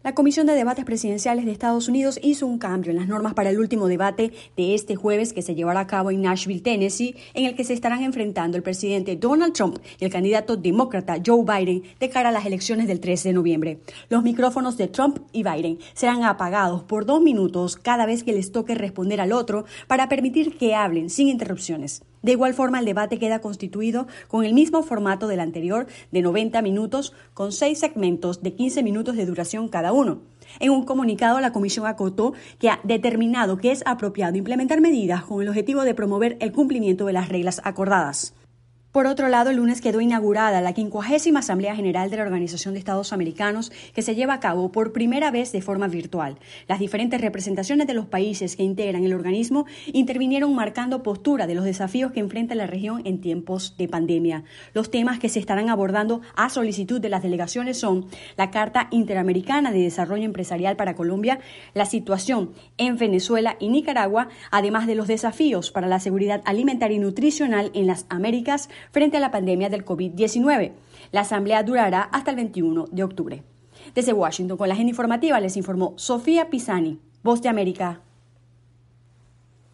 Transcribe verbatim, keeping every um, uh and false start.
La Comisión de Debates Presidenciales de Estados Unidos hizo un cambio en las normas para el último debate de este jueves que se llevará a cabo en Nashville, Tennessee, en el que se estarán enfrentando el presidente Donald Trump y el candidato demócrata Joe Biden de cara a las elecciones del tres de noviembre. Los micrófonos de Trump y Biden serán apagados por dos minutos cada vez que les toque responder al otro para permitir que hablen sin interrupciones. De igual forma, el debate queda constituido con el mismo formato del anterior de noventa minutos, con seis segmentos de quince minutos de duración cada uno. En un comunicado, la comisión acotó que ha determinado que es apropiado implementar medidas con el objetivo de promover el cumplimiento de las reglas acordadas. Por otro lado, el lunes quedó inaugurada la quincuagésima Asamblea General de la Organización de Estados Americanos, que se lleva a cabo por primera vez de forma virtual. Las diferentes representaciones de los países que integran el organismo intervinieron marcando postura de los desafíos que enfrenta la región en tiempos de pandemia. Los temas que se estarán abordando a solicitud de las delegaciones son la Carta Interamericana de Desarrollo Empresarial para Colombia, la situación en Venezuela y Nicaragua, además de los desafíos para la seguridad alimentaria y nutricional en las Américas frente a la pandemia del COVID diecinueve. La asamblea durará hasta el veintiuno de octubre. Desde Washington, con la agenda informativa, les informó Sofía Pisani, Voz de América.